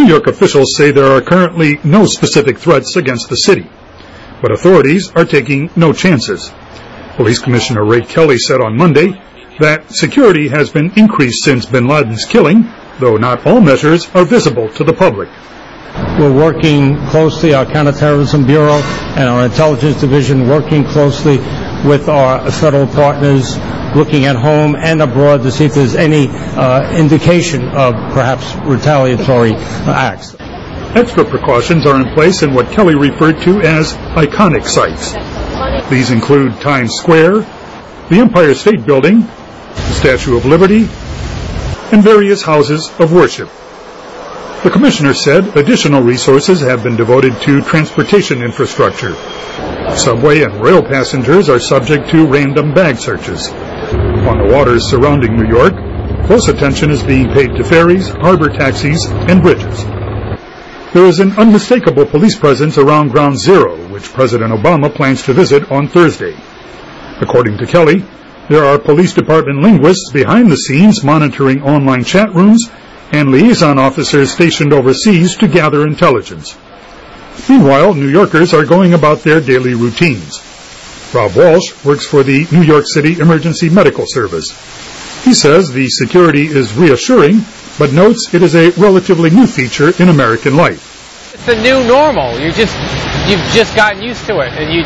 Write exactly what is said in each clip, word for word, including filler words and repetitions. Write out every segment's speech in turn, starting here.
York officials say there are currently no specific threats against the city, but authorities are taking no chances. Police Commissioner Ray Kelly said on Monday that security has been increased since bin Laden's killing, though not all measures are visible to the public. We're working closely, our Counterterrorism Bureau and our Intelligence Division, working closely with our federal partners, looking at home and abroad to see if there's any uh, indication of perhaps retaliatory uh, acts. Extra precautions are in place in what Kelly referred to as iconic sites. These include Times Square, the Empire State Building, the Statue of Liberty, and various houses of worship. The commissioner said additional resources have been devoted to transportation infrastructure. Subway and rail passengers are subject to random bag searches. On the waters surrounding New York, close attention is being paid to ferries, harbor taxis, and bridges. There is an unmistakable police presence around Ground Zero, which President Obama plans to visit on Thursday. According to Kelly, there are police department linguists behind the scenes monitoring online chat rooms and liaison officers stationed overseas to gather intelligence. Meanwhile, New Yorkers are going about their daily routines. Rob Walsh works for the New York City Emergency Medical Service. He says the security is reassuring, but notes it is a relatively new feature in American life. It's the new normal. You just, you've just gotten used to it. And you,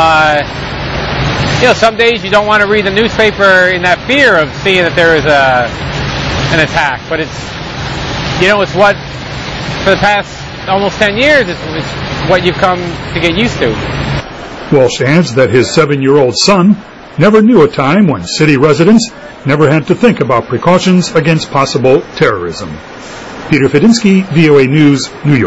uh, you know, some days you don't want to read the newspaper in that fear of seeing that there is a, an attack. But it's, you know, it's what, for the past almost ten years, it's, it's what you've come to get used to. Walsh adds that his seven-year-old son never knew a time when city residents never had to think about precautions against possible terrorism. Peter Fedinsky, V O A News, New York.